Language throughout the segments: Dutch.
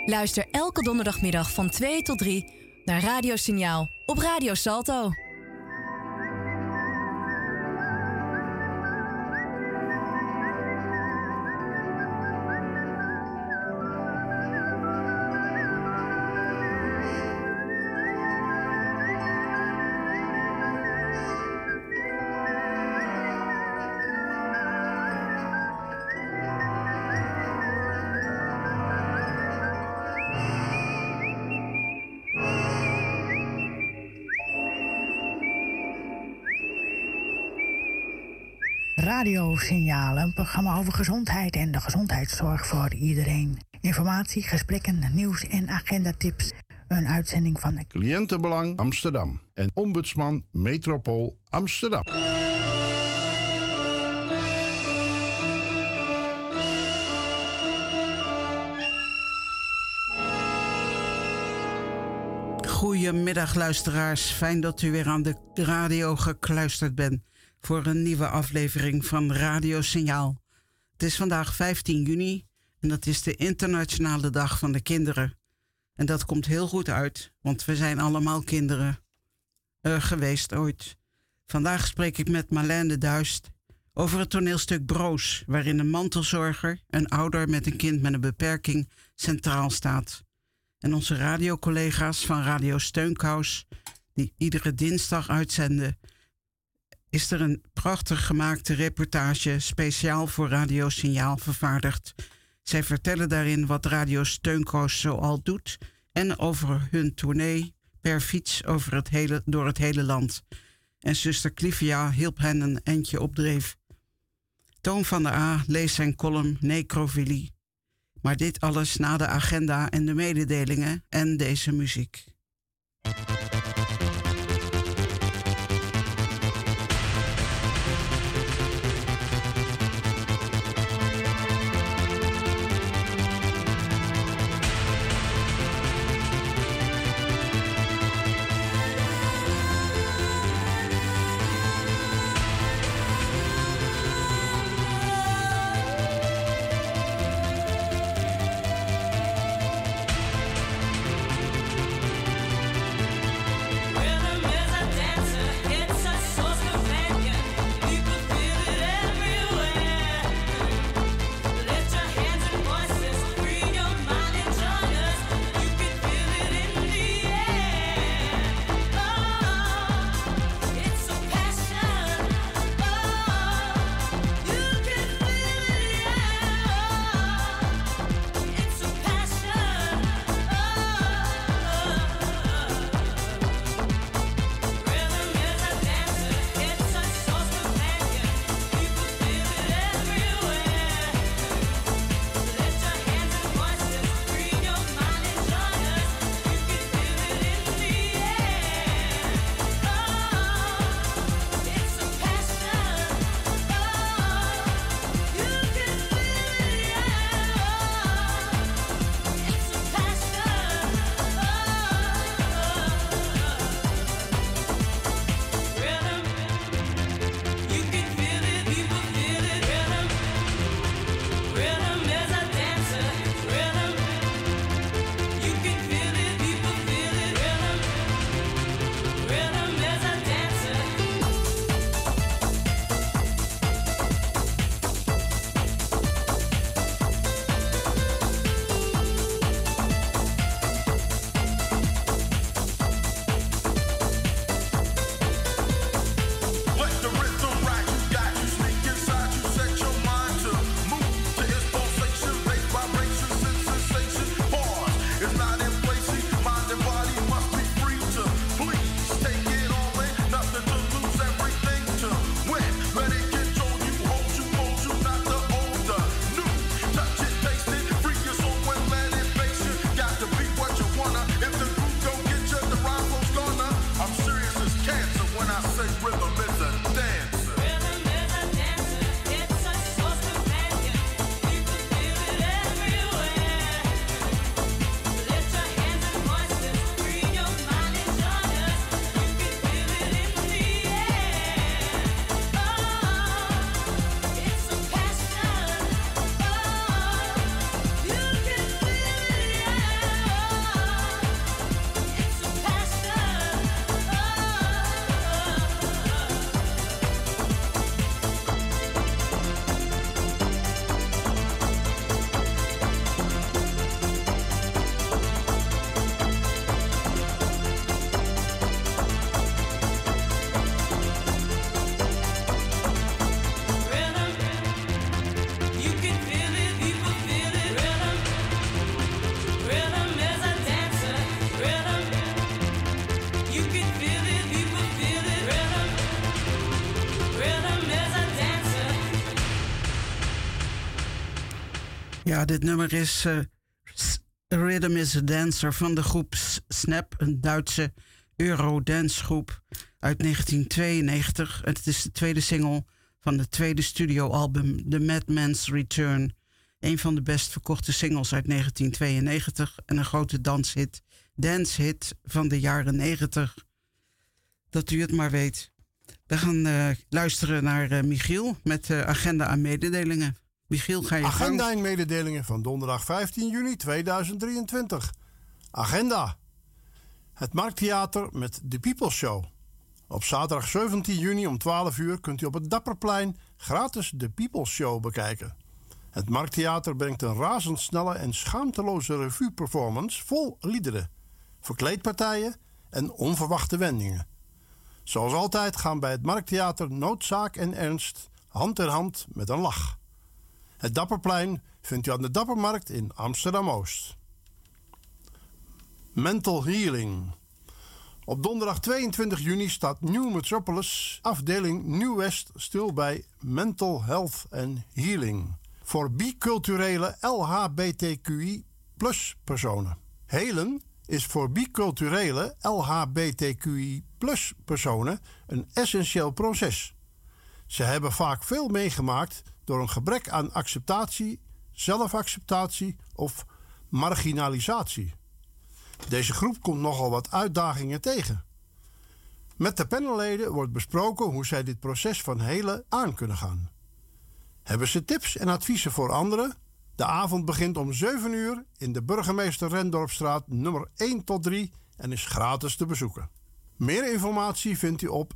Luister elke donderdagmiddag van 2 tot 3 naar Radiosignaal op Radio Salto. Radiosignaal, een programma over gezondheid en de gezondheidszorg voor iedereen. Informatie, gesprekken, nieuws en agendatips. Een uitzending van Cliëntenbelang Amsterdam en Ombudsman Metropool Amsterdam. Goedemiddag luisteraars, fijn dat u weer aan de radio gekluisterd bent voor een nieuwe aflevering van Radiosignaal. Het is vandaag 15 juni en dat is de Internationale Dag van de Kinderen. En dat komt heel goed uit, want we zijn allemaal kinderen geweest ooit. Vandaag spreek ik met Marlijn de Duist over het toneelstuk Broos, waarin een mantelzorger, een ouder met een kind met een beperking, centraal staat. En onze radiocollega's van Radio Steunkous, die iedere dinsdag uitzenden, is er een prachtig gemaakte reportage speciaal voor Radiosignaal vervaardigd. Zij vertellen daarin wat Radio Steunkous zoal doet en over hun tournee per fiets door het hele land. En zuster Clivia hielp hen een eindje op dreef. Toon van der A leest zijn column Necrofilie. Maar dit alles na de agenda en de mededelingen en deze muziek. Ja, dit nummer is Rhythm is a Dancer van de groep Snap, een Duitse Eurodance-groep uit 1992. Het is de tweede single van het tweede studioalbum The Madman's Return. Een van de best verkochte singles uit 1992 en een grote dancehit van de jaren 90. Dat u het maar weet. We gaan luisteren naar Michiel met agenda aan mededelingen. Michiel, ga je gang. Agenda en mededelingen van donderdag 15 juni 2023. Agenda. Het Markttheater met The People Show. Op zaterdag 17 juni om 12 uur kunt u op het Dapperplein gratis The People Show bekijken. Het Markttheater brengt een razendsnelle en schaamteloze revue-performance vol liederen, verkleedpartijen en onverwachte wendingen. Zoals altijd gaan bij het Markttheater noodzaak en ernst hand in hand met een lach. Het Dapperplein vindt u aan de Dappermarkt in Amsterdam-Oost. Mental Healing. Op donderdag 22 juni staat New Metropolis, afdeling New West, stil bij Mental Health and Healing. Voor biculturele LHBTQI+ personen. Helen is voor biculturele LHBTQI+ personen een essentieel proces. Ze hebben vaak veel meegemaakt door een gebrek aan acceptatie, zelfacceptatie of marginalisatie. Deze groep komt nogal wat uitdagingen tegen. Met de panelleden wordt besproken hoe zij dit proces van helen aan kunnen gaan. Hebben ze tips en adviezen voor anderen? De avond begint om 7 uur in de Burgemeester Rendorpstraat nummer 1 tot 3 en is gratis te bezoeken. Meer informatie vindt u op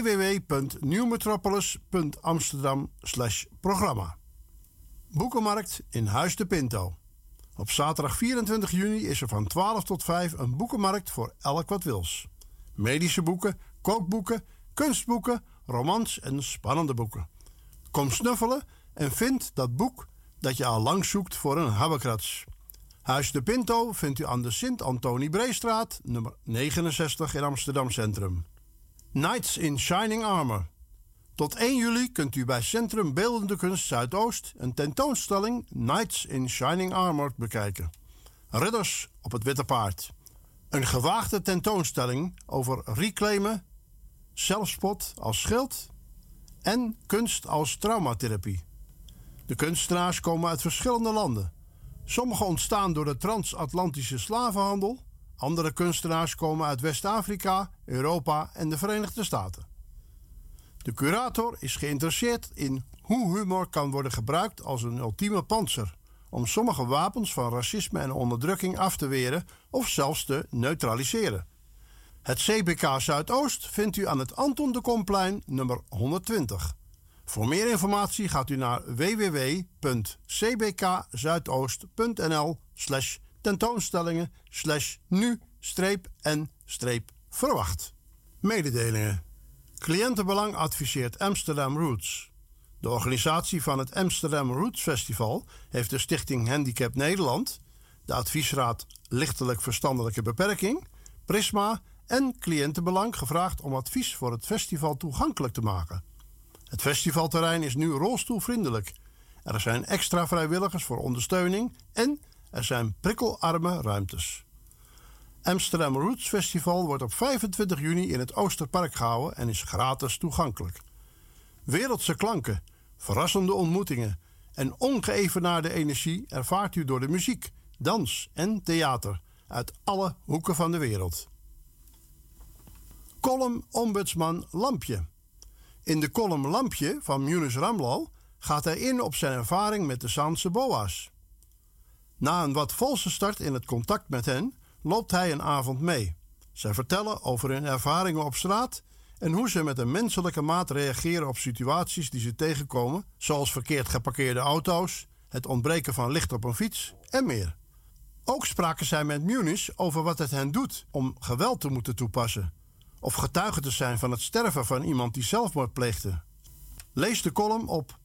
www.newmetropolis.amsterdam/programma. Boekenmarkt in Huis de Pinto. Op zaterdag 24 juni is er van 12 tot 5 een boekenmarkt voor elk wat wils. Medische boeken, kookboeken, kunstboeken, romans en spannende boeken. Kom snuffelen en vind dat boek dat je al lang zoekt voor een habbekrats. Huis de Pinto vindt u aan de Sint-Antonie-Breestraat, nummer 69 in Amsterdam Centrum. Nights in Shining Armor. Tot 1 juli kunt u bij Centrum Beeldende Kunst Zuidoost een tentoonstelling Nights in Shining Armor bekijken. Ridders op het witte paard. Een gewaagde tentoonstelling over reclaimen, zelfspot als schild en kunst als traumatherapie. De kunstenaars komen uit verschillende landen. Sommige ontstaan door de transatlantische slavenhandel. Andere kunstenaars komen uit West-Afrika, Europa en de Verenigde Staten. De curator is geïnteresseerd in hoe humor kan worden gebruikt als een ultieme pantser om sommige wapens van racisme en onderdrukking af te weren of zelfs te neutraliseren. Het CBK Zuidoost vindt u aan het Anton de Komplein nummer 120. Voor meer informatie gaat u naar www.cbkzuidoost.nl/tentoonstellingen/nu-en-verwacht. Mededelingen. Cliëntenbelang adviseert Amsterdam Roots. De organisatie van het Amsterdam Roots Festival heeft de Stichting Handicap Nederland, de Adviesraad Lichtelijk Verstandelijke Beperking, Prisma en Cliëntenbelang gevraagd om advies voor het festival toegankelijk te maken. Het festivalterrein is nu rolstoelvriendelijk. Er zijn extra vrijwilligers voor ondersteuning en er zijn prikkelarme ruimtes. Amsterdam Roots Festival wordt op 25 juni in het Oosterpark gehouden en is gratis toegankelijk. Wereldse klanken, verrassende ontmoetingen en ongeëvenaarde energie ervaart u door de muziek, dans en theater uit alle hoeken van de wereld. Column Ombudsman Lampje. In de column Lampje van Munis Ramlal gaat hij in op zijn ervaring met de Zaanse boa's. Na een wat valse start in het contact met hen loopt hij een avond mee. Zij vertellen over hun ervaringen op straat en hoe ze met een menselijke maat reageren op situaties die ze tegenkomen, zoals verkeerd geparkeerde auto's, het ontbreken van licht op een fiets en meer. Ook spraken zij met Munis over wat het hen doet om geweld te moeten toepassen of getuige te zijn van het sterven van iemand die zelfmoord pleegde. Lees de column op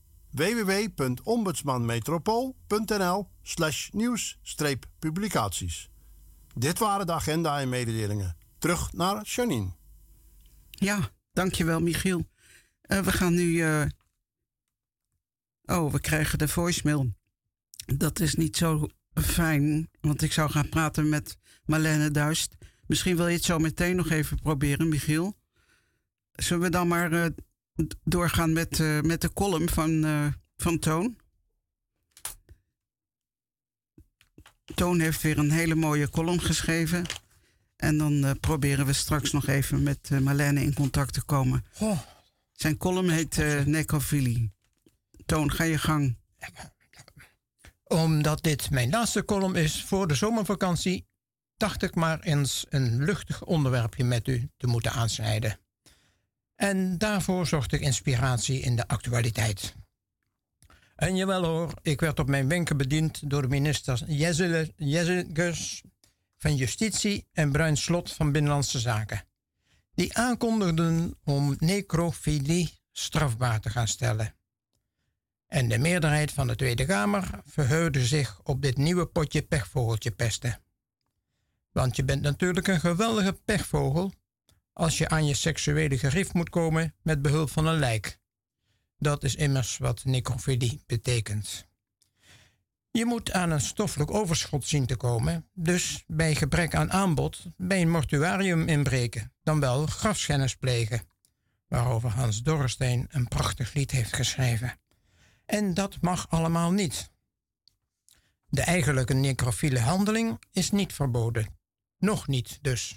www.ombudsmanmetropool.nl/nieuws-publicaties. Dit waren de agenda en mededelingen. Terug naar Janine. Ja, dankjewel Michiel. We gaan nu... we krijgen de voicemail Dat is niet zo fijn, want ik zou gaan praten met Marlene Duist. Misschien wil je het zo meteen nog even proberen, Michiel. Zullen we dan maar doorgaan met de column van Toon? Toon heeft weer een hele mooie column geschreven. En dan proberen we straks nog even met Marlene in contact te komen. Oh. Zijn column heet Necrofilie. Toon, ga je gang. Omdat dit mijn laatste column is voor de zomervakantie, dacht ik maar eens een luchtig onderwerpje met u te moeten aansnijden. En daarvoor zocht ik inspiratie in de actualiteit. En jawel hoor, ik werd op mijn wenken bediend door de ministers Jezegus van Justitie en Bruin Slot van Binnenlandse Zaken. Die aankondigden om necrofilie strafbaar te gaan stellen. En de meerderheid van de Tweede Kamer verheugde zich op dit nieuwe potje pechvogeltje pesten. Want je bent natuurlijk een geweldige pechvogel als je aan je seksuele gerief moet komen met behulp van een lijk. Dat is immers wat necrofilie betekent. Je moet aan een stoffelijk overschot zien te komen, dus bij gebrek aan aanbod bij een mortuarium inbreken, dan wel grafschennis plegen, waarover Hans Dorrestein een prachtig lied heeft geschreven. En dat mag allemaal niet. De eigenlijke necrofiele handeling is niet verboden. Nog niet dus.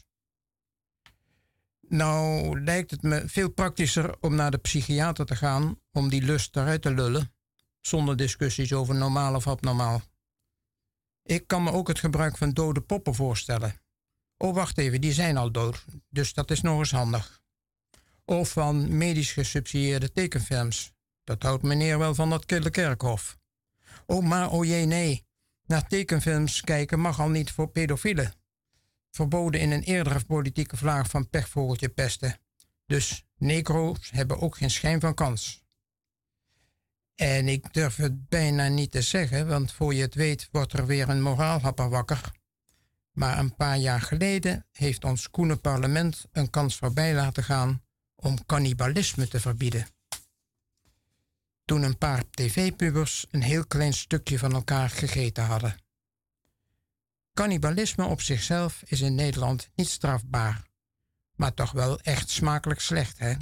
Nou lijkt het me veel praktischer om naar de psychiater te gaan om die lust eruit te lullen, zonder discussies over normaal of abnormaal. Ik kan me ook het gebruik van dode poppen voorstellen. Oh, wacht even, die zijn al dood, dus dat is nog eens handig. Of van medisch gesubsidieerde tekenfilms. Dat houdt meneer wel van dat kille kerkhof. Oh, maar oh jee, nee. Naar tekenfilms kijken mag al niet voor pedofielen. Verboden in een eerdere politieke vlaag van pechvogeltje pesten. Dus necro's hebben ook geen schijn van kans. En ik durf het bijna niet te zeggen, want voor je het weet wordt er weer een moraalhapper wakker. Maar een paar jaar geleden heeft ons koene parlement een kans voorbij laten gaan om cannibalisme te verbieden. Toen een paar tv-pubers een heel klein stukje van elkaar gegeten hadden. Cannibalisme op zichzelf is in Nederland niet strafbaar, maar toch wel echt smakelijk slecht, hè?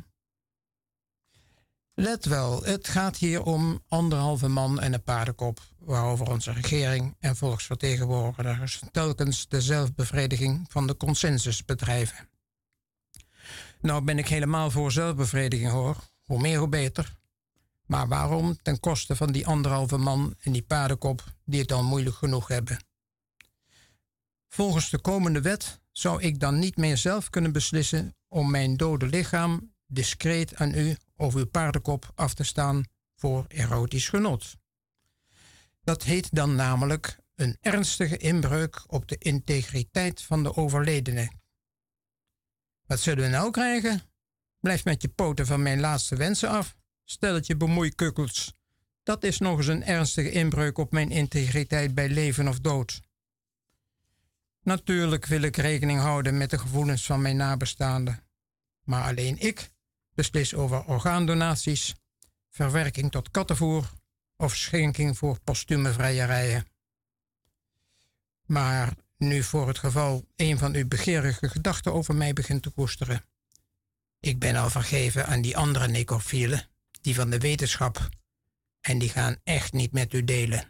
Let wel, het gaat hier om 1,5 man en een paardenkop, waarover onze regering en volksvertegenwoordigers telkens de zelfbevrediging van de consensus bedrijven. Nou ben ik helemaal voor zelfbevrediging hoor, hoe meer hoe beter. Maar waarom ten koste van die 1,5 man en die paardenkop die het al moeilijk genoeg hebben? Volgens de komende wet zou ik dan niet meer zelf kunnen beslissen om mijn dode lichaam discreet aan u of uw paardenkop af te staan voor erotisch genot. Dat heet dan namelijk een ernstige inbreuk op de integriteit van de overledene. Wat zullen we nou krijgen? Blijf met je poten van mijn laatste wensen af, stelletje bemoeikukkels. Dat is nog eens een ernstige inbreuk op mijn integriteit bij leven of dood. Natuurlijk wil ik rekening houden met de gevoelens van mijn nabestaanden. Maar alleen ik beslis over orgaandonaties, verwerking tot kattenvoer of schenking voor postume vrijerijen. Maar nu voor het geval een van uw begeerige gedachten over mij begint te koesteren. Ik ben al vergeven aan die andere necrofielen, die van de wetenschap, en die gaan echt niet met u delen.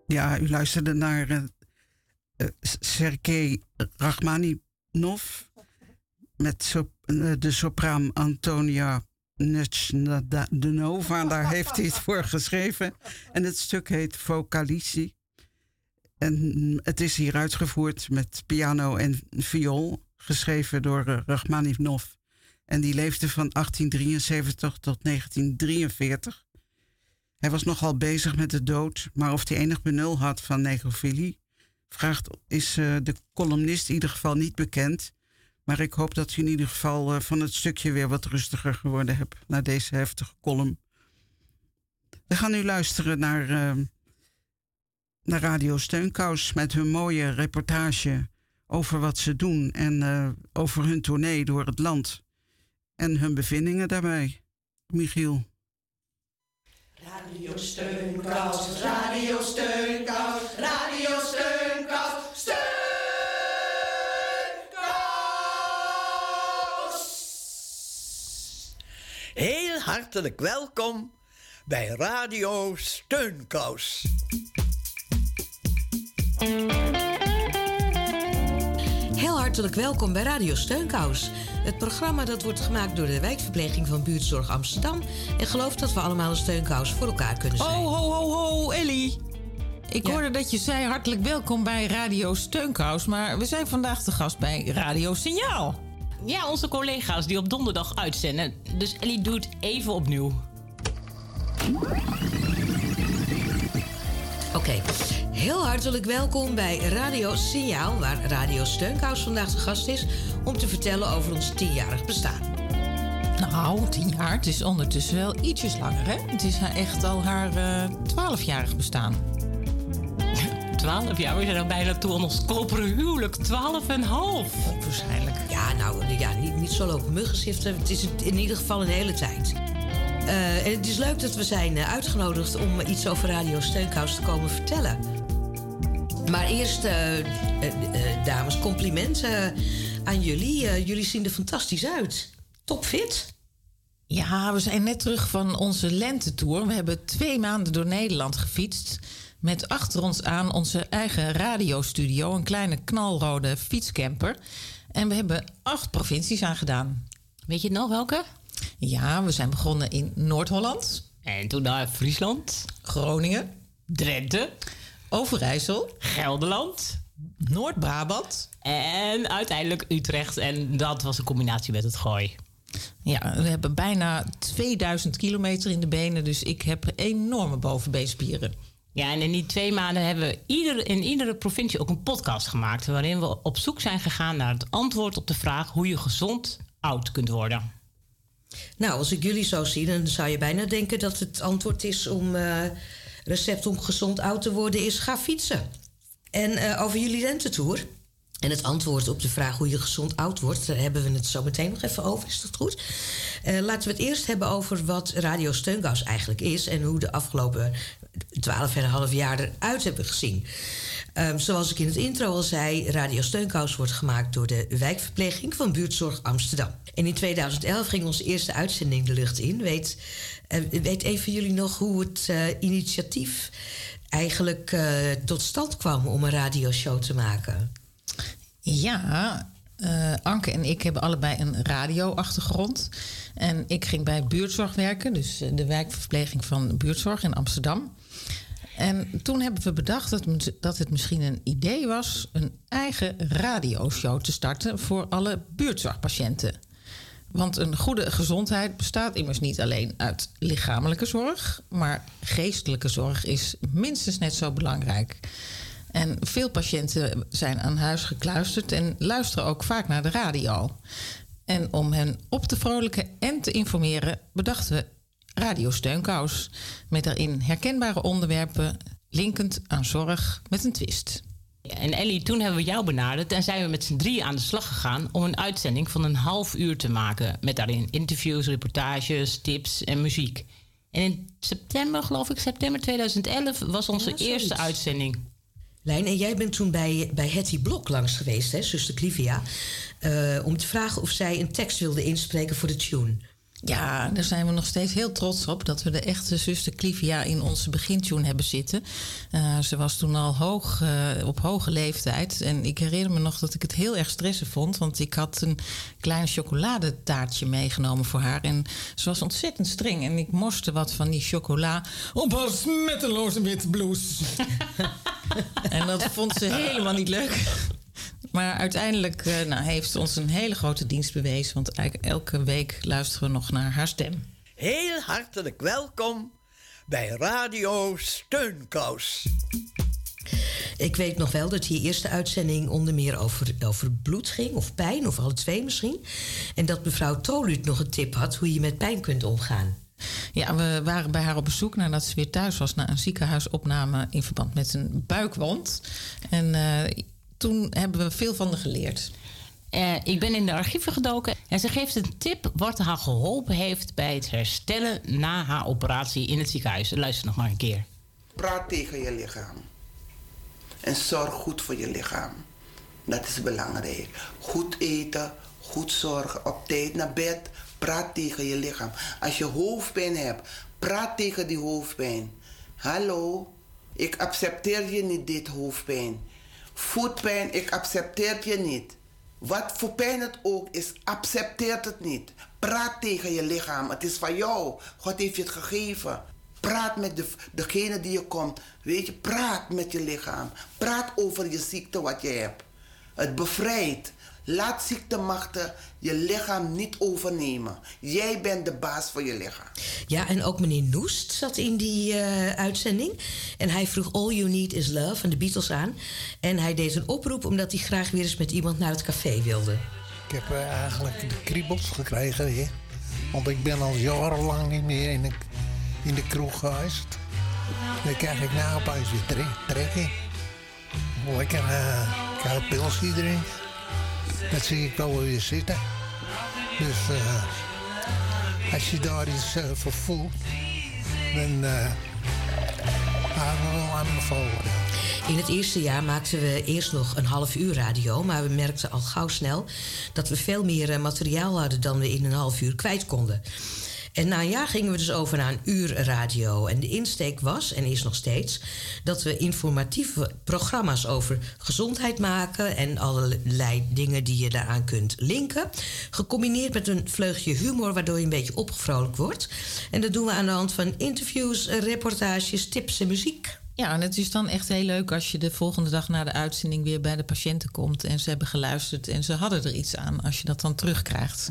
Ja, u luisterde naar Sergei Rachmaninov met de sopraan Antonia Nechnadnova. Daar heeft hij het voor geschreven. En het stuk heet Vocalici. En het is hier uitgevoerd met piano en viool, geschreven door Rachmaninov. En die leefde van 1873 tot 1943. Hij was nogal bezig met de dood, maar of hij enig benul had van necrofilie, is de columnist in ieder geval niet bekend. Maar ik hoop dat u in ieder geval van het stukje weer wat rustiger geworden hebt na deze heftige column. We gaan nu luisteren naar Radio Steunkous met hun mooie reportage over wat ze doen en over hun tournee door het land en hun bevindingen daarbij. Michiel. Radio Steunkous, Radio Steunkous, Radio Steunkous, Steunkous! Heel hartelijk welkom bij Radio Steunkous. Heel hartelijk welkom bij Radio Steunkous. Het programma dat wordt gemaakt door de wijkverpleging van Buurtzorg Amsterdam en gelooft dat we allemaal een steunkous voor elkaar kunnen zijn. Ho, Ellie. Ik hoorde dat je zei hartelijk welkom bij Radio Steunkous, maar we zijn vandaag te gast bij Radio Signaal. Ja, onze collega's die op donderdag uitzenden. Dus Ellie doet even opnieuw. Oké. Heel hartelijk welkom bij Radio Signaal, waar Radio Steunkous vandaag de gast is om te vertellen over ons 10-jarig bestaan. Nou, 10 jaar, het is ondertussen wel ietsjes langer, hè? Het is echt al haar 12-jarig bestaan. 12 jaar? We zijn al bijna toe aan ons koperen huwelijk. 12,5. Waarschijnlijk. Ja, nou, niet zo lopen muggenziften. Het is in ieder geval een hele tijd. En het is leuk dat we zijn uitgenodigd om iets over Radio Steunkous te komen vertellen. Maar eerst, dames, complimenten aan jullie. Jullie zien er fantastisch uit. Topfit. Ja, we zijn net terug van onze lentetour. We hebben 2 maanden door Nederland gefietst. Met achter ons aan onze eigen radiostudio. Een kleine knalrode fietscamper. En we hebben 8 provincies aangedaan. Weet je nog welke? Ja, we zijn begonnen in Noord-Holland. En toen naar Friesland. Groningen. Drenthe. Overijssel. Gelderland. Noord-Brabant. En uiteindelijk Utrecht. En dat was een combinatie met het Gooi. Ja, we hebben bijna 2000 kilometer in de benen. Dus ik heb enorme bovenbeenspieren. Ja, en in die 2 maanden hebben we in iedere provincie ook een podcast gemaakt. Waarin we op zoek zijn gegaan naar het antwoord op de vraag hoe je gezond oud kunt worden. Nou, als ik jullie zo zie, dan zou je bijna denken dat het antwoord is om recept om gezond oud te worden is ga fietsen. En over jullie lentetour en het antwoord op de vraag hoe je gezond oud wordt, daar hebben we het zo meteen nog even over. Is dat goed? Laten we het eerst hebben over wat Radio Steunkous eigenlijk is en hoe de afgelopen 12,5 jaar eruit hebben gezien. Zoals ik in het intro al zei, Radio Steunkous wordt gemaakt door de wijkverpleging van Buurtzorg Amsterdam. En in 2011 ging onze eerste uitzending de lucht in. Weet een van jullie nog hoe het initiatief eigenlijk tot stand kwam om een radioshow te maken? Ja, Anke en ik hebben allebei een radioachtergrond. En ik ging bij Buurtzorg werken, dus de wijkverpleging van Buurtzorg in Amsterdam. En toen hebben we bedacht dat het misschien een idee was een eigen radioshow te starten voor alle buurtzorgpatiënten. Want een goede gezondheid bestaat immers niet alleen uit lichamelijke zorg, maar geestelijke zorg is minstens net zo belangrijk. En veel patiënten zijn aan huis gekluisterd en luisteren ook vaak naar de radio. En om hen op te vrolijken en te informeren bedachten we Radio Steunkous, met daarin herkenbare onderwerpen linkend aan zorg met een twist. Ja, en Ellie, toen hebben we jou benaderd en zijn we met z'n 3 aan de slag gegaan om een uitzending van een half uur te maken. Met daarin interviews, reportages, tips en muziek. En in september 2011 was onze eerste uitzending. Lijn, en jij bent toen bij Hetty Blok langs geweest, hè, zuster Clivia, om te vragen of zij een tekst wilde inspreken voor de tune. Ja, daar zijn we nog steeds heel trots op dat we de echte zuster Clivia in onze begintune hebben zitten. Ze was toen al op hoge leeftijd. En ik herinner me nog dat ik het heel erg stressend vond. Want ik had een klein chocoladetaartje meegenomen voor haar. En ze was ontzettend streng. En ik morste wat van die chocola op haar smetteloze witte blouse. En dat vond ze helemaal niet leuk. Maar uiteindelijk heeft ze ons een hele grote dienst bewezen. Want eigenlijk elke week luisteren we nog naar haar stem. Heel hartelijk welkom bij Radio Steunkous. Ik weet nog wel dat die eerste uitzending onder meer over bloed ging. Of pijn, of alle twee misschien. En dat mevrouw Toluut nog een tip had hoe je met pijn kunt omgaan. Ja, we waren bij haar op bezoek nadat ze weer thuis was... na een ziekenhuisopname in verband met een buikwond. En toen hebben we veel van haar geleerd. Ik ben in de archieven gedoken en ze geeft een tip wat haar geholpen heeft bij het herstellen na haar operatie in het ziekenhuis. Luister nog maar een keer. Praat tegen je lichaam. En zorg goed voor je lichaam. Dat is belangrijk. Goed eten, goed zorgen, op tijd naar bed. Praat tegen je lichaam. Als je hoofdpijn hebt, praat tegen die hoofdpijn. Hallo, ik accepteer je niet dit hoofdpijn. Voetpijn, ik accepteer je niet. Wat voor pijn het ook is, accepteer het niet. Praat tegen je lichaam. Het is van jou. God heeft je het gegeven. Praat met degene die je komt. Weet je, praat met je lichaam. Praat over je ziekte wat je hebt. Het bevrijdt. Laat ziektemachten je lichaam niet overnemen. Jij bent de baas van je lichaam. Ja, en ook meneer Noest zat in die uitzending. En hij vroeg All You Need Is Love van de Beatles aan. En hij deed een oproep omdat hij graag weer eens met iemand naar het café wilde. Ik heb eigenlijk de kriebels gekregen. Hè? Want ik ben al jarenlang niet meer in de kroeg geweest. Dan krijg ik nou opeens weer trekken. Lekker koud pilsje drinken. Dat zie ik wel weer zitten. Dus als je daar iets voor voelt, dan gaan we wel aanbevolen. In het eerste jaar maakten we eerst nog een half uur radio, maar we merkten al gauw snel dat we veel meer materiaal hadden dan we in een half uur kwijt konden. En na een jaar gingen we dus over naar een uur radio. En de insteek was, en is nog steeds, dat we informatieve programma's over gezondheid maken en allerlei dingen die je daaraan kunt linken. Gecombineerd met een vleugje humor, waardoor je een beetje opgevrolijkt wordt. En dat doen we aan de hand van interviews, reportages, tips en muziek. Ja, en het is dan echt heel leuk als je de volgende dag na de uitzending weer bij de patiënten komt en ze hebben geluisterd en ze hadden er iets aan als je dat dan terugkrijgt.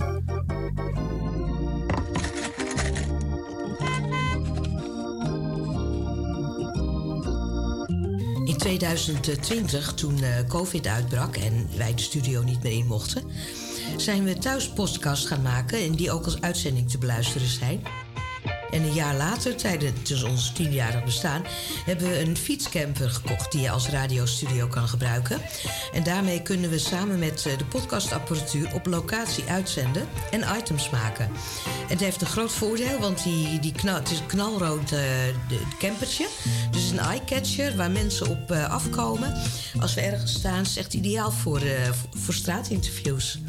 In 2020, toen COVID uitbrak en wij de studio niet meer in mochten, zijn we thuis podcast gaan maken en die ook als uitzending te beluisteren zijn. En een jaar later, tijdens ons 10-jarig bestaan, hebben we een fietscamper gekocht die je als radiostudio kan gebruiken. En daarmee kunnen we samen met de podcastapparatuur op locatie uitzenden en items maken. En het heeft een groot voordeel, want het is een knalrood campertje. Dus een eyecatcher waar mensen op afkomen. Als we ergens staan, is het echt ideaal voor straatinterviews.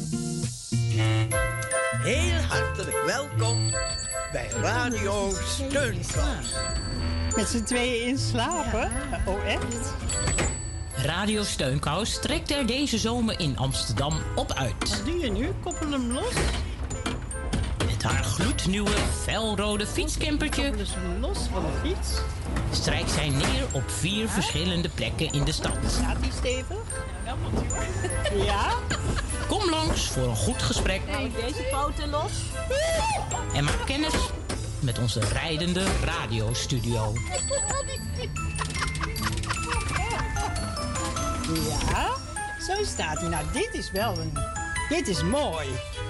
Heel hartelijk welkom bij Radio Steunkous. Met z'n tweeën in slapen? Oh, echt? Radio Steunkous trekt er deze zomer in Amsterdam op uit. Wat doe je nu? Koppel hem los? Met haar gloednieuwe, felrode fietscampertje Koppelen ze hem los van de fiets? strijkt zij neer op 4 verschillende plekken in de stad. Staat die stevig? Nou, moet u. Ja? Kom langs voor een goed gesprek. Nou, deze poten los. En maak kennis met onze rijdende radiostudio. Ja, zo staat hij. Nou, dit is mooi.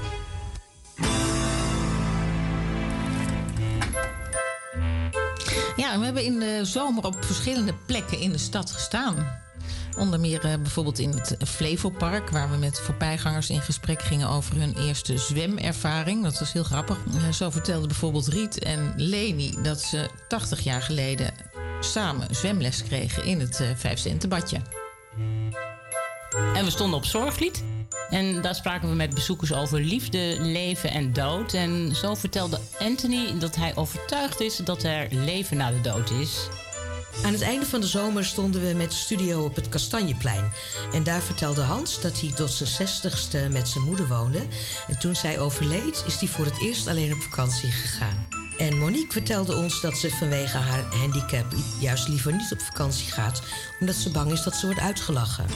Ja, we hebben in de zomer op verschillende plekken in de stad gestaan. Onder meer bijvoorbeeld in het Flevopark, waar we met voorbijgangers in gesprek gingen over hun eerste zwemervaring. Dat was heel grappig. Zo vertelden bijvoorbeeld Riet en Leni dat ze 80 jaar geleden samen zwemles kregen in het 5 centen badje. En we stonden op Zorglied. En daar spraken we met bezoekers over liefde, leven en dood. En zo vertelde Anthony dat hij overtuigd is dat er leven na de dood is. Aan het einde van de zomer stonden we met de studio op het Kastanjeplein. En daar vertelde Hans dat hij tot zijn 60ste met zijn moeder woonde. En toen zij overleed, is hij voor het eerst alleen op vakantie gegaan. En Monique vertelde ons dat ze vanwege haar handicap juist liever niet op vakantie gaat, omdat ze bang is dat ze wordt uitgelachen.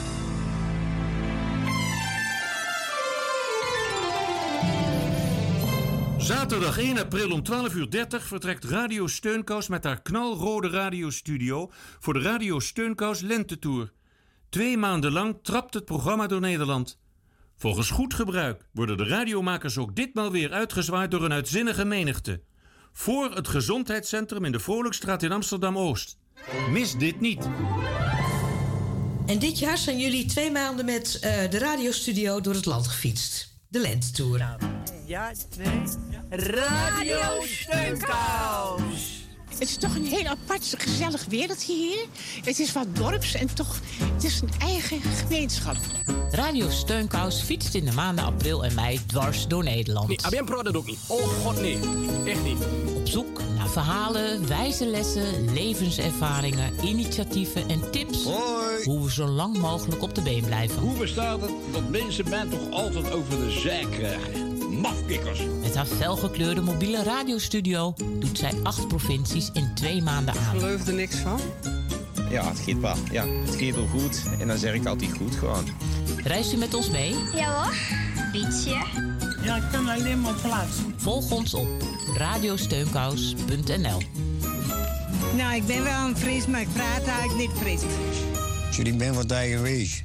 Zaterdag 1 april om 12:30 vertrekt Radio Steunkous met haar knalrode radiostudio voor de Radio Steunkous Lentetour. 2 maanden lang trapt het programma door Nederland. Volgens goed gebruik worden de radiomakers ook ditmaal weer uitgezwaaid door een uitzinnige menigte. Voor het gezondheidscentrum in de Vrolijkstraat in Amsterdam-Oost. Mis dit niet. En dit jaar zijn jullie 2 maanden met de radiostudio door het land gefietst. De Lentetour. Ja, 2. Radio Steunkous. Het is toch een heel apart, gezellig wereldje hier. Het is wat dorps en toch, het is een eigen gemeenschap. Radio Steunkous fietst in de maanden april en mei dwars door Nederland. Nee, Abien Pro dat ook niet. Oh god, nee. Echt niet. Op zoek naar verhalen, wijze lessen, levenservaringen, initiatieven en tips. Hoi. Hoe we zo lang mogelijk op de been blijven. Hoe bestaat het dat mensen mij toch altijd over de zij krijgen? Mafkikkers. Met haar felgekleurde mobiele radiostudio doet zij 8 provincies in 2 maanden aan. Ik geloof er niks van. Ja, het gaat wel. Ja, het gaat wel goed. En dan zeg ik altijd goed gewoon. Reist u met ons mee? Ja hoor. Fietsje. Ja, ik kan alleen maar plaatsen. Volg ons op radiosteunkous.nl. Nou, ik ben wel een Fries, maar ik praat eigenlijk niet Fries. Jullie ben wat daar geweest.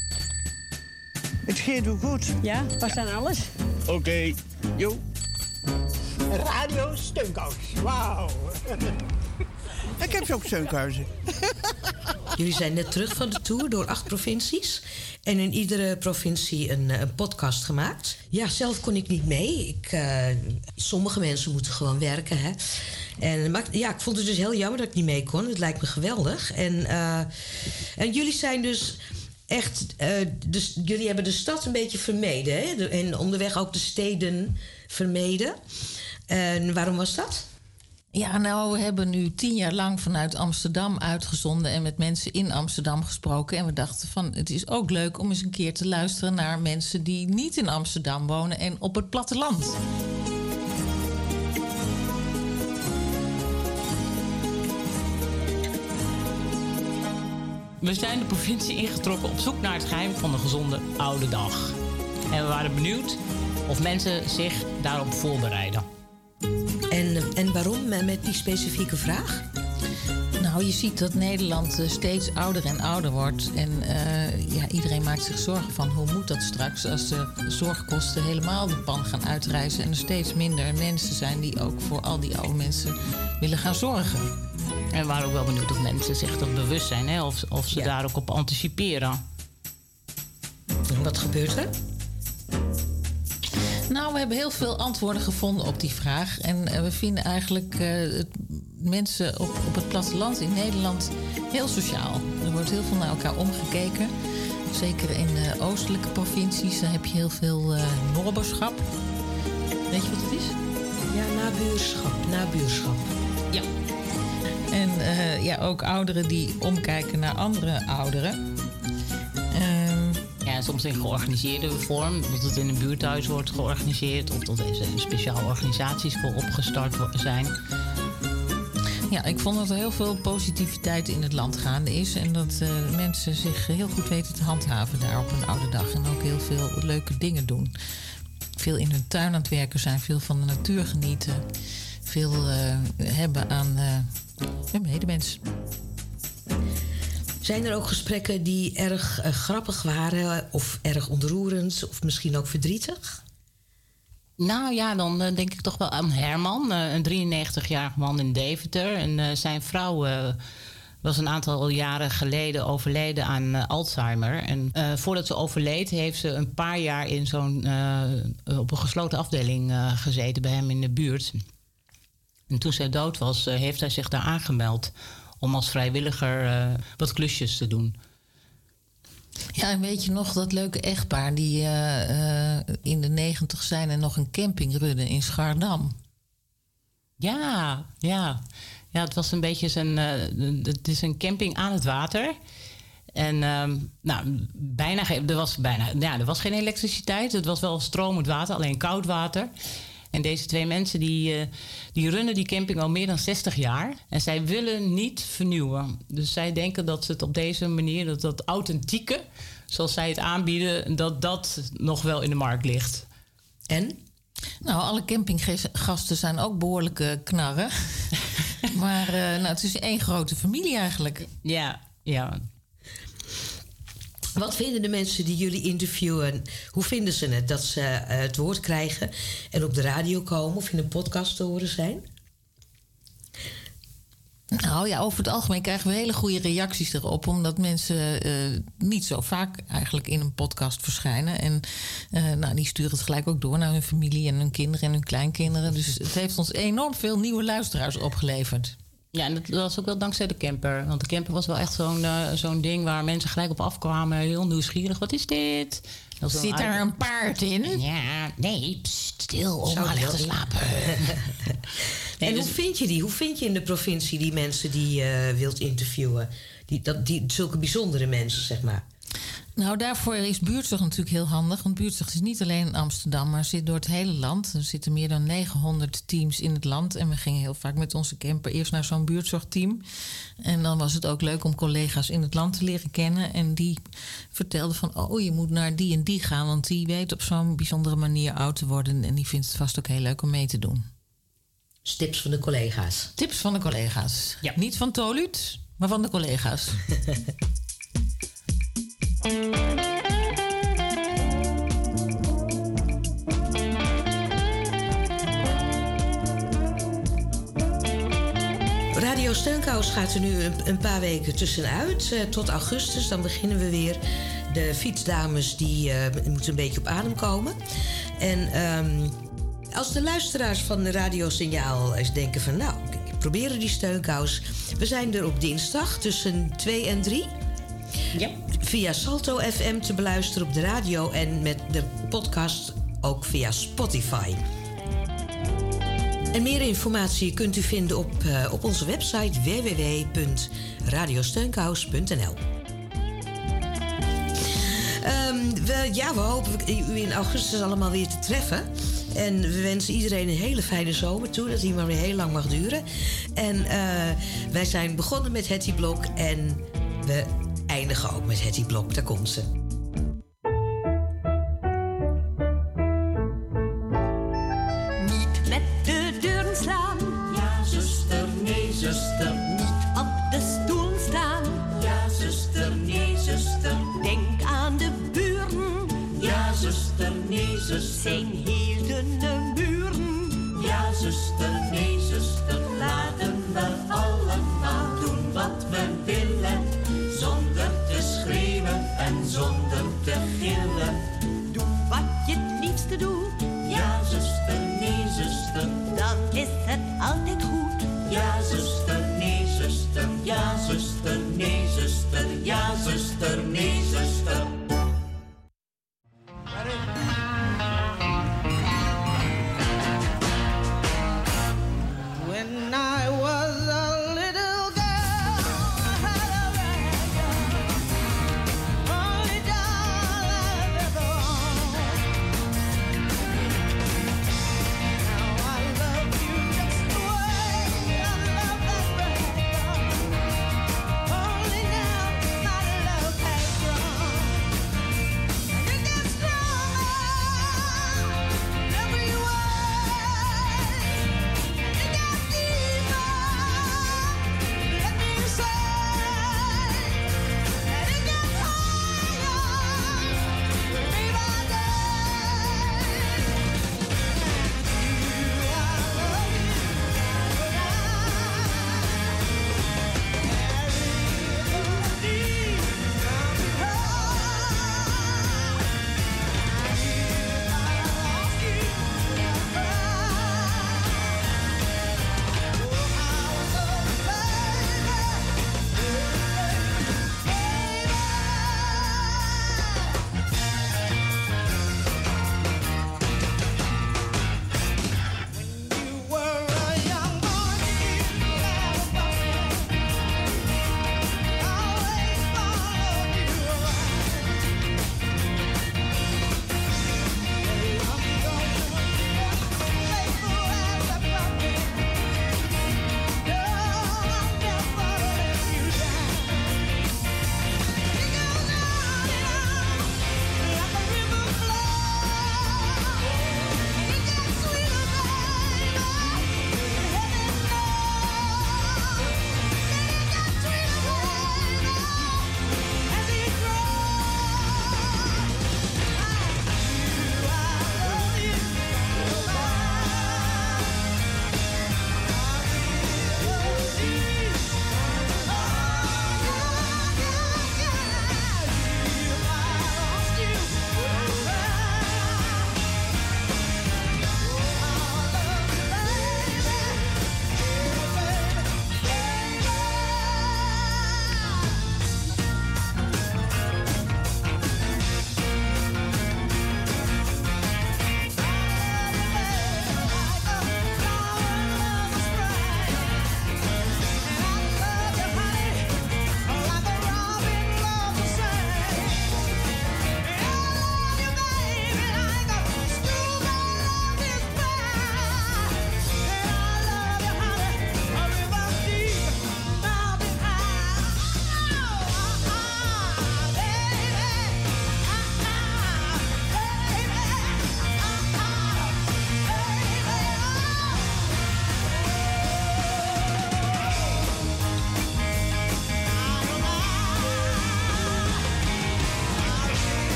Het gaat ook goed. Ja, was dan alles? Oké. Jo. Radio Steunkous. Wauw. Ik heb ook steunkuizen. Jullie zijn net terug van de tour door 8 provincies. En in iedere provincie een podcast gemaakt. Ja, zelf kon ik niet mee. Sommige mensen moeten gewoon werken, hè. Maar ja, ik vond het dus heel jammer dat ik niet mee kon. Het lijkt me geweldig. En jullie zijn dus echt... dus jullie hebben de stad een beetje vermeden, hè? En onderweg ook de steden vermeden. En waarom was dat? Ja, nou, we hebben nu 10 jaar lang vanuit Amsterdam uitgezonden en met mensen in Amsterdam gesproken. En we dachten van, het is ook leuk om eens een keer te luisteren naar mensen die niet in Amsterdam wonen en op het platteland. We zijn de provincie ingetrokken op zoek naar het geheim van de gezonde oude dag. En we waren benieuwd of mensen zich daarop voorbereiden. En waarom met die specifieke vraag? Nou, je ziet dat Nederland steeds ouder en ouder wordt. En iedereen maakt zich zorgen van hoe moet dat straks als de zorgkosten helemaal de pan gaan uitreizen en er steeds minder mensen zijn die ook voor al die oude mensen willen gaan zorgen. En we waren ook wel benieuwd of mensen zich dat bewust zijn, hè? Of ze daar ook op anticiperen. En wat gebeurt er? Nou, we hebben heel veel antwoorden gevonden op die vraag. En we vinden eigenlijk mensen op het platteland in Nederland heel sociaal. Er wordt heel veel naar elkaar omgekeken. Zeker in de oostelijke provincies, daar heb je heel veel nobberschap. Weet je wat het is? Ja, nabuurschap. Ja. En ook ouderen die omkijken naar andere ouderen. Ja, soms in georganiseerde vorm, dat het in een buurthuis wordt georganiseerd of dat er speciale organisaties voor opgestart zijn. Ja, ik vond dat er heel veel positiviteit in het land gaande is en dat mensen zich heel goed weten te handhaven daar op een oude dag en ook heel veel leuke dingen doen. Veel in hun tuin aan het werken zijn, veel van de natuur genieten, veel hebben aan medemens. Zijn er ook gesprekken die erg grappig waren of erg ontroerend of misschien ook verdrietig? Nou ja, dan denk ik toch wel aan Herman, een 93-jarig man in Deventer. En zijn vrouw was een aantal jaren geleden overleden aan Alzheimer. En voordat ze overleed heeft ze een paar jaar in op een gesloten afdeling gezeten bij hem in de buurt. En toen zij dood was, heeft hij zich daar aangemeld om als vrijwilliger wat klusjes te doen. Ja, en weet je nog dat leuke echtpaar die in de 90 zijn en nog een camping runnen in Schaardam? Ja, het was een beetje het is een camping aan het water. En er was geen elektriciteit. Het was wel stromend water, alleen koud water. En deze twee mensen die runnen die camping al meer dan 60 jaar. En zij willen niet vernieuwen. Dus zij denken dat ze het op deze manier, dat authentieke, zoals zij het aanbieden, dat nog wel in de markt ligt. En? Nou, alle campinggasten zijn ook behoorlijke knarren. Maar het is één grote familie eigenlijk. Ja. Wat vinden de mensen die jullie interviewen? Hoe vinden ze het dat ze het woord krijgen en op de radio komen of in een podcast te horen zijn? Nou ja, over het algemeen krijgen we hele goede reacties erop, omdat mensen niet zo vaak eigenlijk in een podcast verschijnen. En die sturen het gelijk ook door naar hun familie en hun kinderen en hun kleinkinderen. Dus het heeft ons enorm veel nieuwe luisteraars opgeleverd. Ja, en dat was ook wel dankzij de camper. Want de camper was wel echt zo'n ding waar mensen gelijk op afkwamen. Heel nieuwsgierig. Wat is dit? Zit daar een paard in? Ja, nee, stil, oma ligt te slapen. En hoe vind je die? Hoe vind je in de provincie die mensen die je wilt interviewen? Zulke bijzondere mensen, zeg maar. Nou, daarvoor is Buurtzorg natuurlijk heel handig. Want Buurtzorg is niet alleen in Amsterdam, maar zit door het hele land. Er zitten meer dan 900 teams in het land. En we gingen heel vaak met onze camper eerst naar zo'n buurtzorgteam. En dan was het ook leuk om collega's in het land te leren kennen. En die vertelden van, je moet naar die en die gaan. Want die weet op zo'n bijzondere manier oud te worden. En die vindt het vast ook heel leuk om mee te doen. Tips van de collega's. Tips van de collega's. Ja. Niet van Toluut, maar van de collega's. Radio Steunkous gaat er nu een paar weken tussenuit. Tot augustus, dan beginnen we weer. De fietsdames die moeten een beetje op adem komen. En als de luisteraars van de radiosignaal eens denken van, proberen die Steunkous. We zijn er op dinsdag tussen 2 en 3. Ja. Via Salto FM te beluisteren op de radio en met de podcast ook via Spotify. En meer informatie kunt u vinden op onze website www.radiosteunkous.nl. We hopen u in augustus allemaal weer te treffen. En we wensen iedereen een hele fijne zomer toe. Dat die maar weer heel lang mag duren. En wij zijn begonnen met Hetty Blok. En we eindigen ook met Hetty Blok. Daar komt ze. Niet met de deuren slaan. Ja, zuster, nee, zuster. Niet op de stoel staan. Ja, zuster, nee, zuster. Denk aan de buren. Ja, zuster, nee, zuster. Zijn heel dunne buren. Ja, zuster, nee, zuster. Laten we allemaal doen wat we willen. Zonder te schreeuwen en zonder te gillen. Doe wat je het liefste doet. Ja, zuster, nee, zuster. Dan is het altijd goed. Ja, zuster, nee, zuster. Ja, zuster, nee, zuster. Ja, zuster, nee, zuster. When I was a little girl, I had a record, only doll I've ever owned. Now I love you just the way I love that record, only now my love has grown. And it gets stronger every way. It gets deeper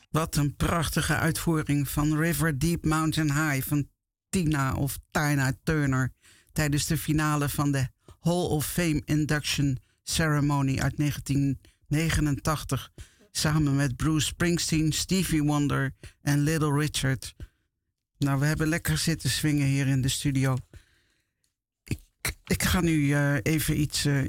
Wat een prachtige uitvoering van River Deep Mountain High van Tina Turner tijdens de finale van de Hall of Fame Induction Ceremony uit 1989. Samen met Bruce Springsteen, Stevie Wonder en Little Richard. Nou, we hebben lekker zitten swingen hier in de studio. Ik ga nu even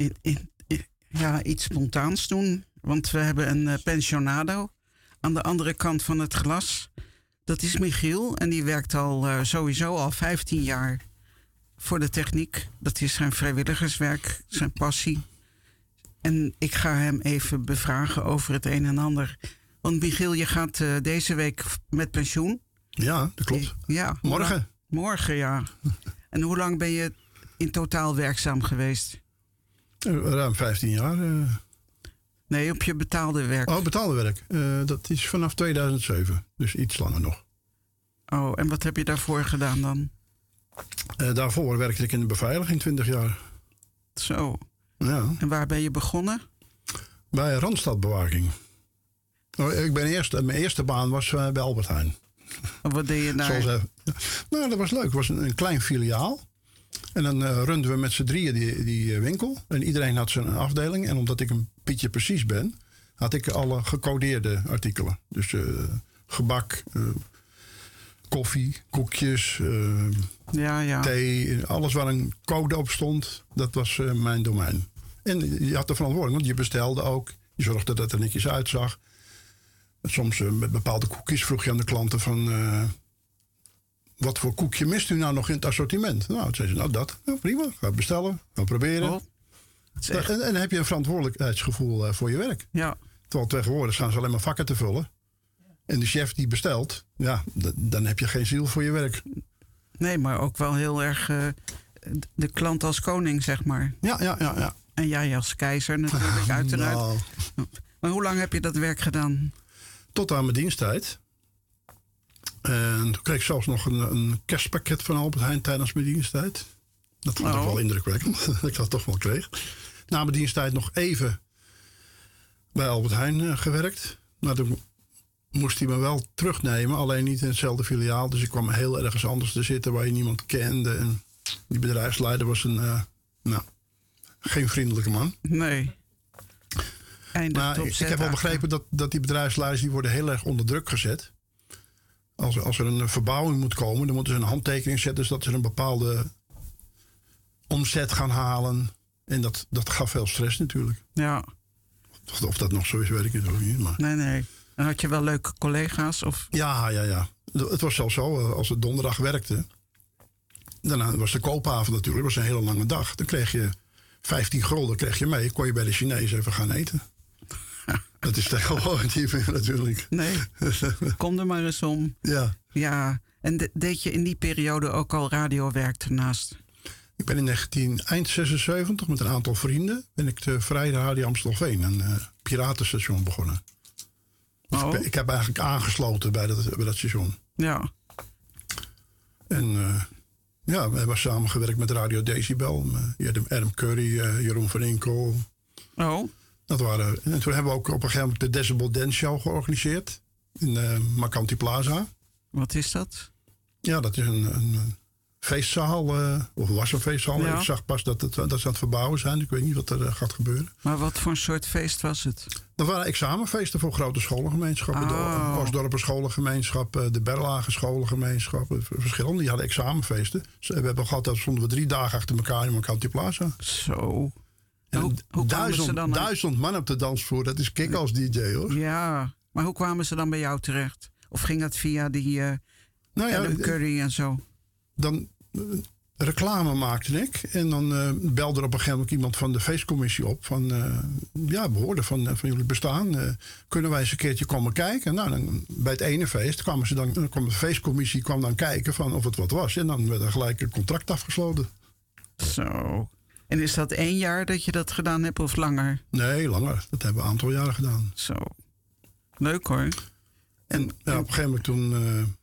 iets spontaans doen. Want we hebben een pensionado aan de andere kant van het glas. Dat is Michiel en die werkt sowieso al 15 jaar voor de techniek. Dat is zijn vrijwilligerswerk, zijn passie. En ik ga hem even bevragen over het een en ander. Want Michiel, je gaat deze week met pensioen. Ja, dat klopt. Ja. Morgen. Morgen, ja. En hoe lang ben je in totaal werkzaam geweest? Ruim 15 jaar. Nee, op je betaalde werk. Oh, betaalde werk. Dat is vanaf 2007. Dus iets langer nog. Oh, en wat heb je daarvoor gedaan dan? Daarvoor werkte ik in de beveiliging 20 jaar. Zo. Ja. En waar ben je begonnen? Bij Randstadbewaking. Mijn eerste baan was bij Albert Heijn. Wat deed je daar? Nou, dat was leuk. Het was een klein filiaal. En dan runden we met z'n drieën die winkel. En iedereen had zijn afdeling. En omdat ik een Pietje Precies ben, had ik alle gecodeerde artikelen. Dus gebak, koffie, koekjes, thee. Alles waar een code op stond, dat was mijn domein. En je had de verantwoording, want je bestelde ook. Je zorgde dat het er netjes uitzag. Soms met bepaalde koekjes vroeg je aan de klanten van... wat voor koekje mist u nou nog in het assortiment? Nou, toen zei ze, dat. Nou, prima, ga bestellen, ga proberen. Oh, en dan heb je een verantwoordelijkheidsgevoel voor je werk. Ja. Terwijl tegenwoordig gaan ze alleen maar vakken te vullen. En de chef die bestelt, ja, dan heb je geen ziel voor je werk. Nee, maar ook wel heel erg de klant als koning, zeg maar. Ja. En jij als keizer natuurlijk, uiteraard. Nou. Maar hoe lang heb je dat werk gedaan? Tot aan mijn diensttijd. En toen kreeg ik zelfs nog een kerstpakket van Albert Heijn tijdens mijn diensttijd. Dat vond ik wel indrukwekkend, dat ik dat toch wel kreeg. Na mijn diensttijd nog even bij Albert Heijn gewerkt. Maar toen moest hij me wel terugnemen, alleen niet in hetzelfde filiaal. Dus ik kwam heel ergens anders te zitten waar je niemand kende. En die bedrijfsleider was geen vriendelijke man. Nee. Maar ik heb wel begrepen dat die bedrijfsleiders die worden heel erg onder druk gezet. Als er een verbouwing moet komen, dan moeten ze een handtekening zetten, zodat ze een bepaalde omzet gaan halen. En dat gaf veel stress natuurlijk. Ja. Of dat nog zo is, weet ik het ook niet. Maar... Nee. En had je wel leuke collega's? Of? Ja. Het was zelfs zo, als het donderdag werkte. Daarna was de koopavond natuurlijk, dat was een hele lange dag. Dan kreeg je 15 gulden kreeg je mee. Kon je bij de Chinees even gaan eten. Dat is tegenwoordig niet meer natuurlijk. Nee, kom er maar eens om. Ja. En deed je in die periode ook al radiowerk ernaast? Ik ben in eind 76 met een aantal vrienden... ben ik de Vrije Radio Amstelveen, een piratenstation, begonnen. Oh. Ik heb eigenlijk aangesloten bij dat station. Ja. En we hebben samengewerkt met Radio Decibel. Adam Curry, Jeroen van Inkel. Oh. En toen hebben we ook op een gegeven moment de Decibel Dance Show georganiseerd. In Marcanti Plaza. Wat is dat? Ja, dat is een feestzaal. Of was een feestzaal. Ja. Ik zag pas dat ze aan het verbouwen zijn. Ik weet niet wat er gaat gebeuren. Maar wat voor een soort feest was het? Dat waren examenfeesten voor grote scholengemeenschappen. De Oostdorpen scholengemeenschap, de Berlage scholengemeenschap. Verschillende, die hadden examenfeesten. We hebben gehad, dat stonden we 3 dagen achter elkaar in Marcanti Plaza. Zo. En hoe 1000 man op de dansvloer, dat is kick als DJ hoor. Ja, maar hoe kwamen ze dan bij jou terecht? Of ging dat via die Adam Curry en zo? Dan reclame maakte ik. En dan belde er op een gegeven moment iemand van de feestcommissie op. Van, we hoorden van jullie bestaan. Kunnen wij eens een keertje komen kijken? Nou, dan, bij het ene feest kwam de feestcommissie dan kijken van of het wat was. En dan werd er gelijk een contract afgesloten. Zo. En is dat 1 jaar dat je dat gedaan hebt of langer? Nee, langer. Dat hebben we een aantal jaren gedaan. Zo. Leuk hoor. En op een gegeven moment toen...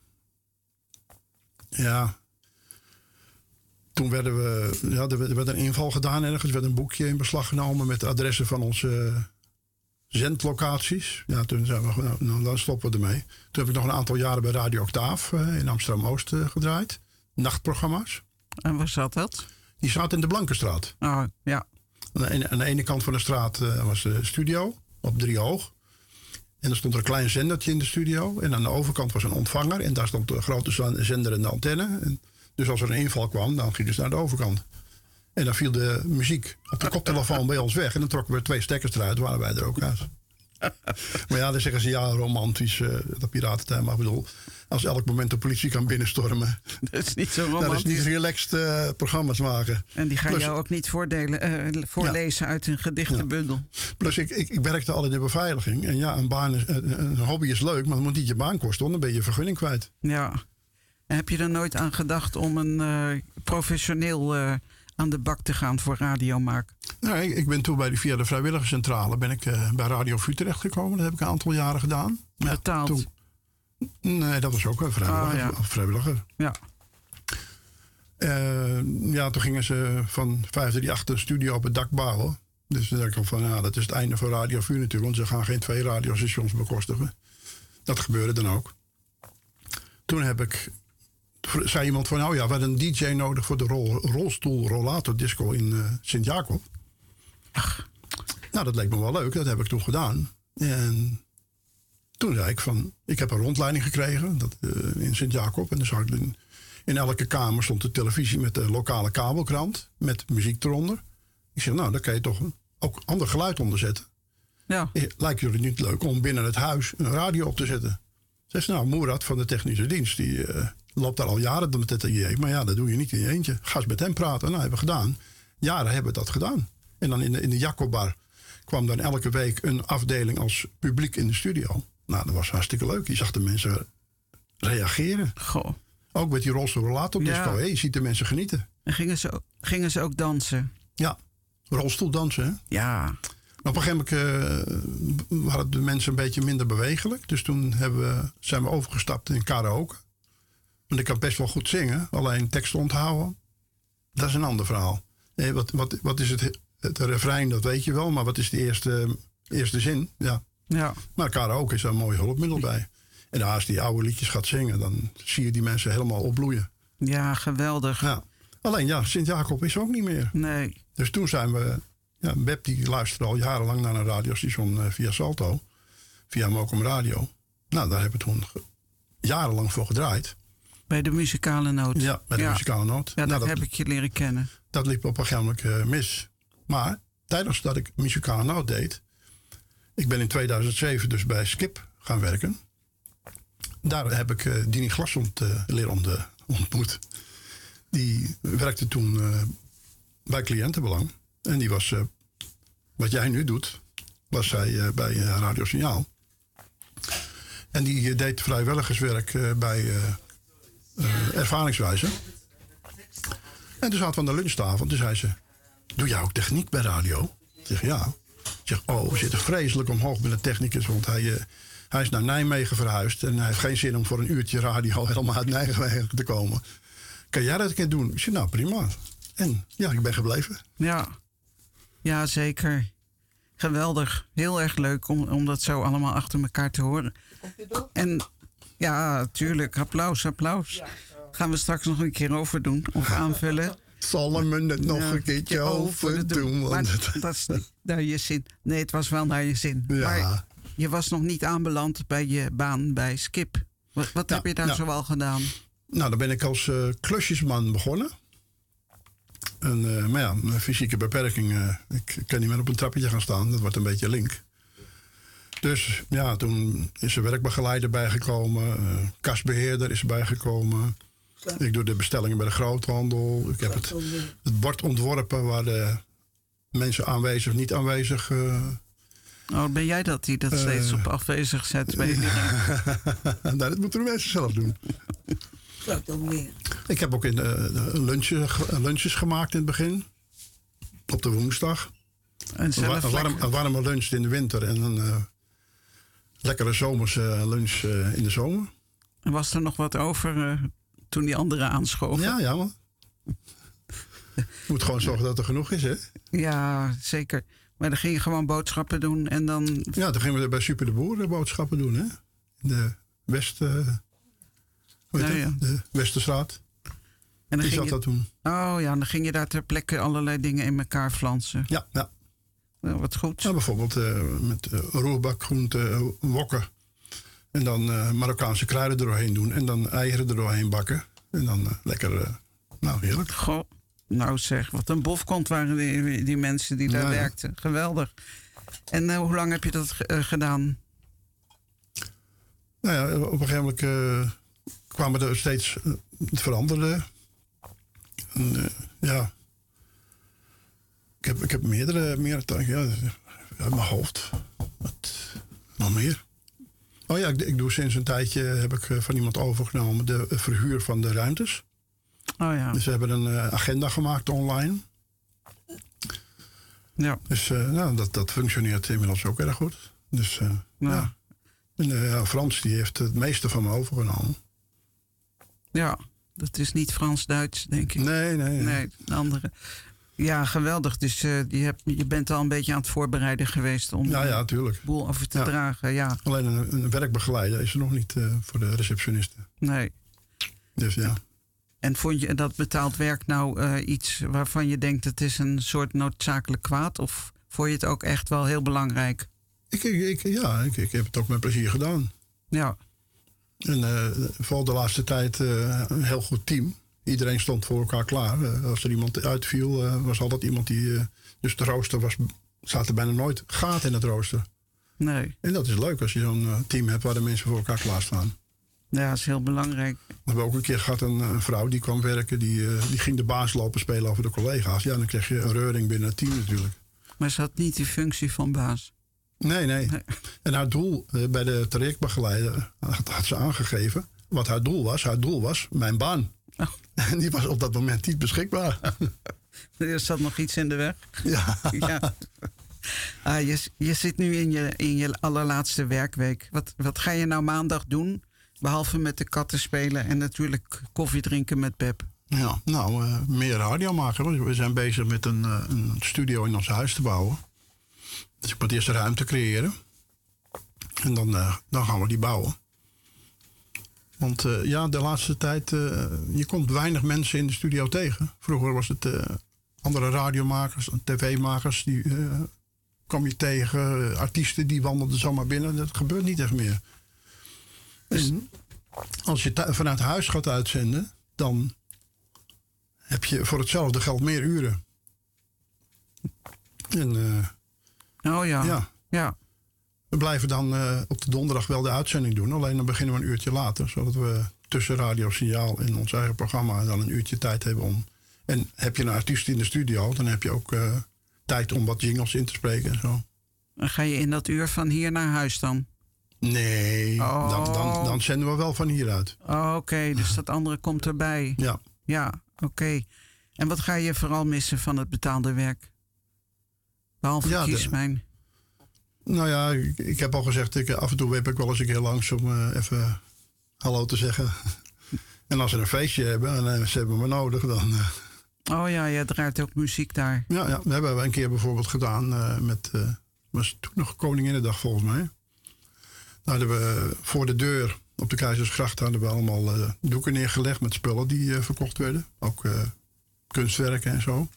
Toen werden er werd een inval gedaan ergens. Er werd een boekje in beslag genomen met de adressen van onze zendlocaties. Ja, toen zijn we, nou, dan stoppen we ermee. Toen heb ik nog een aantal jaren bij Radio Octaaf in Amsterdam-Oost gedraaid. Nachtprogramma's. En waar zat dat? Die zaten in de Blankenstraat. Oh, ja. Aan de ene kant van de straat was de studio, op 3 hoog. En er stond er een klein zendertje in de studio. En aan de overkant was een ontvanger. En daar stond de grote zender en de antenne. En dus als er een inval kwam, dan gingen ze naar de overkant. En dan viel de muziek op de koptelefoon bij ons weg. En dan trokken we 2 stekkers eruit, waren wij er ook uit. Maar ja, dan zeggen ze ja, romantisch, dat piratentijd. Maar ik bedoel, als elk moment de politie kan binnenstormen. Dat is niet zo romantisch. Dat is niet relaxed programma's maken. En die gaan jou ook niet voorlezen uit een gedichtenbundel. Ja. Plus, ik werkte al in de beveiliging. En ja, een hobby is leuk, maar het moet niet je baan kosten. Want dan ben je je vergunning kwijt. Ja. En heb je er nooit aan gedacht om een professioneel aan de bak te gaan voor radiomaak? Nee, ik ben toen via de vrijwilligerscentrale ben ik bij Radio VU terechtgekomen. Dat heb ik een aantal jaren gedaan. Betaald? Nee, dat was ook een vrijwilliger. Ja. Ja, toen gingen ze van 538 de studio op het dak bouwen. Dus dan dacht ik van, ja, dat is het einde van Radio VU natuurlijk. Want ze gaan geen 2 radiostations bekostigen. Dat gebeurde dan ook. Toen zei iemand van, nou ja, we hadden een DJ nodig voor de rolstoel-rollator disco in Sint-Jacob. Nou, dat leek me wel leuk. Dat heb ik toen gedaan. En toen zei ik van, ik heb een rondleiding gekregen in Sint-Jacob. En dan zag ik in elke kamer stond de televisie met de lokale kabelkrant. Met muziek eronder. Ik zeg, nou, daar kan je toch ook ander geluid onder zetten. Ja. Lijkt jullie niet leuk om binnen het huis een radio op te zetten? Zegt ze, nou, Moerad van de technische dienst, die loopt daar al jaren met het idee. Maar ja, dat doe je niet in je eentje. Ga eens met hem praten. Nou, hebben we gedaan. Jaren hebben we dat gedaan. En dan in de Jacobbar kwam dan elke week een afdeling als publiek in de studio. Nou, dat was hartstikke leuk. Je zag de mensen reageren. Goh. Ook met die rolstoel-rollator disco. Ja. Je ziet de mensen genieten. En gingen ze ook dansen? Ja, rolstoeldansen. Hè? Ja. Maar op een gegeven moment waren de mensen een beetje minder bewegelijk. Dus toen zijn we overgestapt in karaoke. Want ik kan best wel goed zingen. Alleen teksten onthouden, dat is een ander verhaal. Wat is het refrein, dat weet je wel. Maar wat is de eerste zin? Ja. Maar karaoke is daar een mooi hulpmiddel bij. En als die oude liedjes gaat zingen, dan zie je die mensen helemaal opbloeien. Ja, geweldig. Ja. Alleen ja, Sint-Jacob is ook niet meer. Nee. Dus toen zijn we... Ja, Beb die luisterde al jarenlang naar een radiostation via Salto. Via Mokum Radio. Nou, daar hebben we toen jarenlang voor gedraaid. Bij de muzikale noot. Ja, bij de muzikale noot. Ja, dat heb ik je leren kennen. Dat liep op een gegeven moment mis. Maar tijdens dat ik muzikale noot deed... Ik ben in 2007 dus bij Skip gaan werken. Daar heb ik Dini Glassond leren ontmoet. Die werkte toen bij Cliëntenbelang. En die was, wat jij nu doet, was zij bij Radio Signaal. En die deed vrijwilligerswerk bij Ervaringswijze. En toen zaten we aan de lunchtafel. En toen zei ze, doe jij ook techniek bij radio? Ik zeg, ja. Ik zeg, we zitten vreselijk omhoog met de technicus. Want hij is naar Nijmegen verhuisd. En hij heeft geen zin om voor een uurtje radio helemaal uit Nijmegen te komen. Kan jij dat een keer doen? Ik zeg, nou prima. En ja, ik ben gebleven. Ja, zeker. Geweldig. Heel erg leuk om dat zo allemaal achter elkaar te horen. En ja, tuurlijk. Applaus. Gaan we straks nog een keer overdoen of aanvullen. Zal me het nog een keertje overdoen? Maar dat is niet naar je zin. Nee, het was wel naar je zin. Ja. Maar je was nog niet aanbeland bij je baan bij Skip. Wat heb je daar zoal gedaan? Nou, dan ben ik als klusjesman begonnen. Maar ja, mijn fysieke beperking, ik kan niet meer op een trappetje gaan staan. Dat wordt een beetje link. Dus ja, toen is er werkbegeleider bijgekomen. Kasbeheerder is bijgekomen. Ik doe de bestellingen bij de groothandel. Ik heb het bord ontworpen waar de mensen aanwezig of niet aanwezig... ben jij dat die dat steeds op afwezig zet? Dat moeten de mensen zelf doen. Ik heb ook lunches gemaakt in het begin. Op de woensdag. En een warme lunch in de winter en een lekkere zomerse lunch in de zomer. En was er nog wat over toen die anderen aanschoven? Ja man. Je moet gewoon zorgen dat er genoeg is, hè? Ja, zeker. Maar dan ging je gewoon boodschappen doen en dan... Ja, dan gingen we bij Super de Boer boodschappen doen, hè? De de Westerstraat. En dan die zat dat toen. Oh ja, dan ging je daar ter plekke allerlei dingen in elkaar flansen. Ja. Nou, wat goed. Nou, bijvoorbeeld met roerbakgroenten, wokken. En dan Marokkaanse kruiden doorheen doen. En dan eieren er doorheen bakken. En dan lekker, heerlijk. Goh, nou zeg, wat een bofkont waren die mensen die daar werkten. Geweldig. En hoe lang heb je dat gedaan? Nou ja, op een gegeven moment kwamen er steeds... het veranderde. En, Ik heb meerdere uit mijn hoofd. Wat nog meer? Oh ja, ik doe sinds een tijdje, heb ik van iemand overgenomen, de verhuur van de ruimtes. Oh ja. Dus we hebben een agenda gemaakt online. Ja. Dus dat functioneert inmiddels ook erg goed. Dus ja. En Frans die heeft het meeste van me overgenomen. Ja, dat is niet Frans-Duits, denk ik. Nee. Nee, een andere. Ja, geweldig. Dus je bent al een beetje aan het voorbereiden geweest om de boel over te dragen. Ja. Alleen een werkbegeleider is er nog niet voor de receptionisten. Nee. Dus ja. En vond je dat betaald werk nou iets waarvan je denkt het is een soort noodzakelijk kwaad? Of vond je het ook echt wel heel belangrijk? Ik heb het ook met plezier gedaan. Ja. En vooral de laatste tijd een heel goed team. Iedereen stond voor elkaar klaar. Als er iemand uitviel, was altijd iemand die... dus de rooster zaten bijna nooit gaten in het rooster. Nee. En dat is leuk als je zo'n team hebt waar de mensen voor elkaar klaarstaan. Ja, dat is heel belangrijk. We hebben ook een keer gehad een vrouw die kwam werken. Die ging de baas lopen spelen over de collega's. Ja, dan kreeg je een reuring binnen het team natuurlijk. Maar ze had niet die functie van baas. Nee. En haar doel bij de trajectbegeleider had ze aangegeven. Wat haar doel was mijn baan. Oh. En die was op dat moment niet beschikbaar. Er zat nog iets in de weg. Ja. Je zit nu in je allerlaatste werkweek. Wat ga je nou maandag doen? Behalve met de katten spelen en natuurlijk koffie drinken met Pep. Ja, meer radio maken. We zijn bezig met een studio in ons huis te bouwen. Dus ik moet eerst ruimte creëren. En dan gaan we die bouwen. Want de laatste tijd, je komt weinig mensen in de studio tegen. Vroeger was het andere radiomakers, tv-makers, die kwam je tegen. Artiesten die wandelden zomaar binnen. Dat gebeurt niet echt meer. Dus als je vanuit huis gaat uitzenden, dan heb je voor hetzelfde geld meer uren. En, ja. We blijven dan op de donderdag wel de uitzending doen. Alleen dan beginnen we een uurtje later. Zodat we tussen Radio Signaal en ons eigen programma dan een uurtje tijd hebben om... En heb je een artiest in de studio, dan heb je ook tijd om wat jingles in te spreken en zo. En ga je in dat uur van hier naar huis dan? Nee, dan zenden we wel van hieruit. Oké, dus dat andere komt erbij. Ja. Ja, oké. En wat ga je vooral missen van het betaalde werk? Behalve kiespijn. Nou ja, ik heb al gezegd, af en toe heb ik wel eens een keer langs om even hallo te zeggen. En als ze een feestje hebben en ze hebben me nodig, dan... Oh ja, je draait ook muziek daar. Ja, we hebben een keer bijvoorbeeld gedaan met... was toen nog Koninginnedag volgens mij. Nou, hadden we voor de deur op de Keizersgracht hadden we allemaal doeken neergelegd met spullen die verkocht werden. Ook kunstwerken en zo.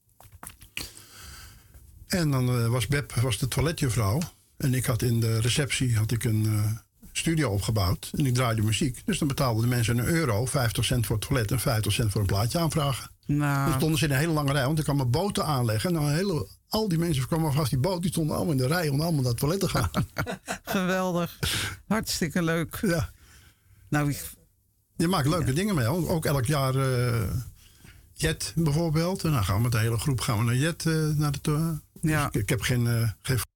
En dan was Beb de toiletjuffrouw. En ik had in de receptie een studio opgebouwd. En ik draaide muziek. Dus dan betaalden de mensen €1, 50 cent voor het toilet en 50 cent voor een plaatje aanvragen. Nou. Dan stonden ze in een hele lange rij, want ik kan mijn boten aanleggen. En al die mensen kwamen vanaf die boot, die stonden allemaal in de rij om allemaal naar het toilet te gaan. Geweldig. Hartstikke leuk. Ja. Nou, je maakt leuke dingen mee. Ook elk jaar Jet bijvoorbeeld. En dan gaan we met de hele groep naar Jet. Dus ik heb geen